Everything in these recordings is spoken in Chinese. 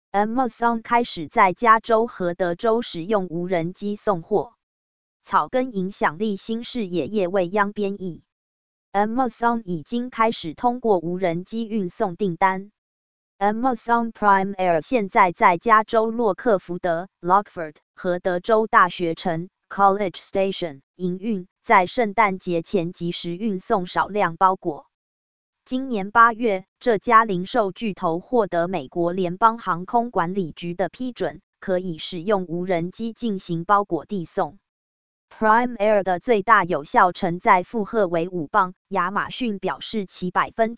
Amazon 开始在加州和德州使用无人机送货。草根影响力新视野叶未央编译。Amazon 已经开始通过无人机运送订单。Amazon Prime Air 现在在加州洛克福德 （Lockford） 和德州大学城 （College Station） 营运，在圣诞节前及时运送少量包裹。今年8月，这家零售巨头获得美国联邦航空管理局的批准，可以使用无人机进行包裹递送。Prime Air 的最大有效承载负荷为5磅，亚马逊表示其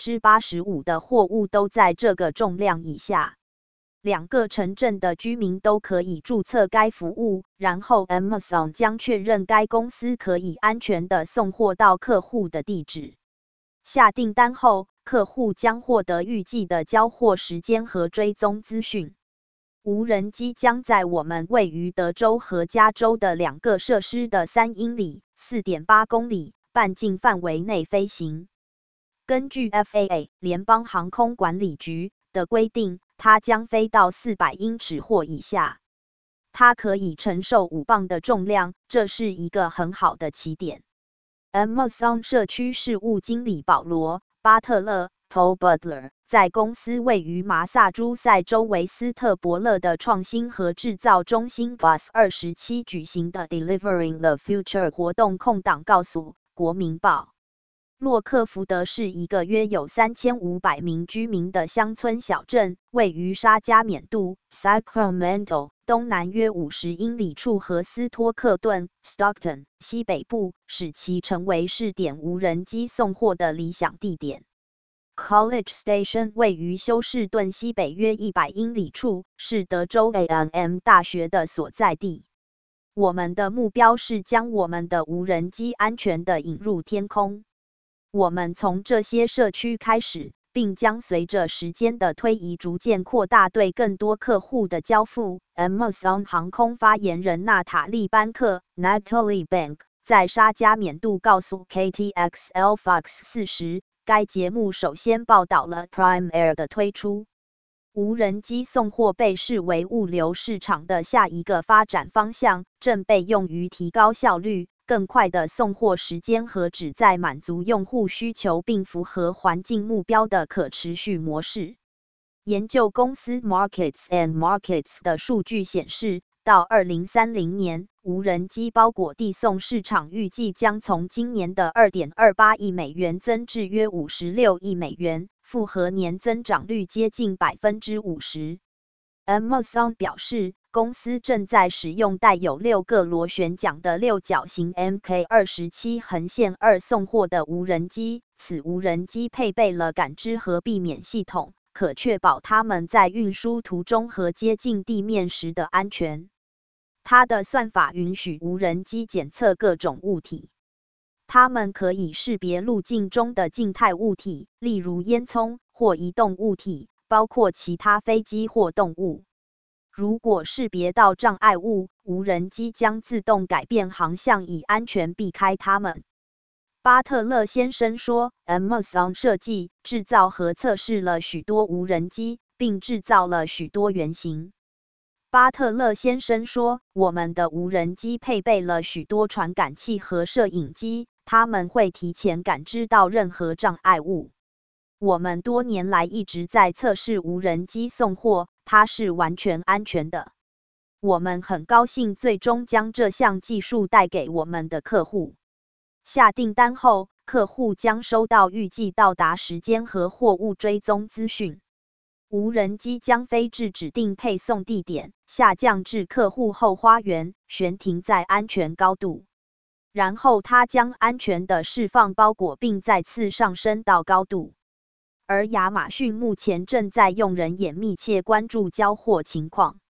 85%的货物都在这个重量以下。2个城镇的居民都可以注册该服务，然后 Amazon 将确认该公司可以安全地送货到客户的地址。下订单后，客户将获得预计的交货时间和追踪资讯。无人机将在我们位于德州和加州的2个设施的3英里 （4.8 公里）半径范围内飞行。根据 FAA 联邦航空管理局的规定，它将飞到400英尺或以下。它可以承受5磅的重量，这是一个很好的起点。Amazon 社区事务经理保罗·巴特勒 （Paul Butler） 在公司位于麻萨诸塞州维斯特伯勒的创新和制造中心 Bus 27举行的 Delivering the Future 活动空档告诉国民报，洛克福德是一个约有3500名居民的乡村小镇，位于沙加缅度 Sacramento 东南约50英里处和斯托克顿 Stockton 西北部，使其成为试点无人机送货的理想地点。College Station 位于休士顿西北约100英里处，是德州 A&M 大学的所在地。我们的目标是将我们的无人机安全地引入天空。我们从这些社区开始，并将随着时间的推移逐渐扩大对更多客户的交付。Amazon 航空发言人娜塔莉·班克 （Natalie Bank） 在沙加缅度告诉 KTXL Fox 40。该节目首先报道了 Prime Air 的推出。无人机送货被视为物流市场的下一个发展方向，正被用于提高效率、更快的送货时间和旨在满足用户需求并符合环境目标的可持续模式。研究公司 Markets and Markets 的数据显示，到2030年，无人机包裹递送市场预计将从今年的2.28亿美元增至约56亿美元，复合年增长率接近50%。Amazon 表示，公司正在使用带有6个螺旋桨的六角形 Mk-27横线2送货的无人机，此无人机配备了感知和避免系统，可确保它们在运输途中和接近地面时的安全。它的算法允许无人机检测各种物体。它们可以识别路径中的静态物体，例如烟囱，或移动物体，包括其他飞机或动物。如果识别到障碍物，无人机将自动改变航向以安全避开它们。巴特勒先生说 ，Amazon 设计、制造和测试了许多无人机，并制造了许多原型。巴特勒先生说，我们的无人机配备了许多传感器和摄影机，它们会提前感知到任何障碍物。我们多年来一直在测试无人机送货，它是完全安全的。我们很高兴最终将这项技术带给我们的客户。下订单后，客户将收到预计到达时间和货物追踪资讯。无人机将飞至指定配送地点，下降至客户后花园，悬停在安全高度。然后它将安全地释放包裹并再次上升到高度。而亚马逊目前正在用人眼密切关注交货情况。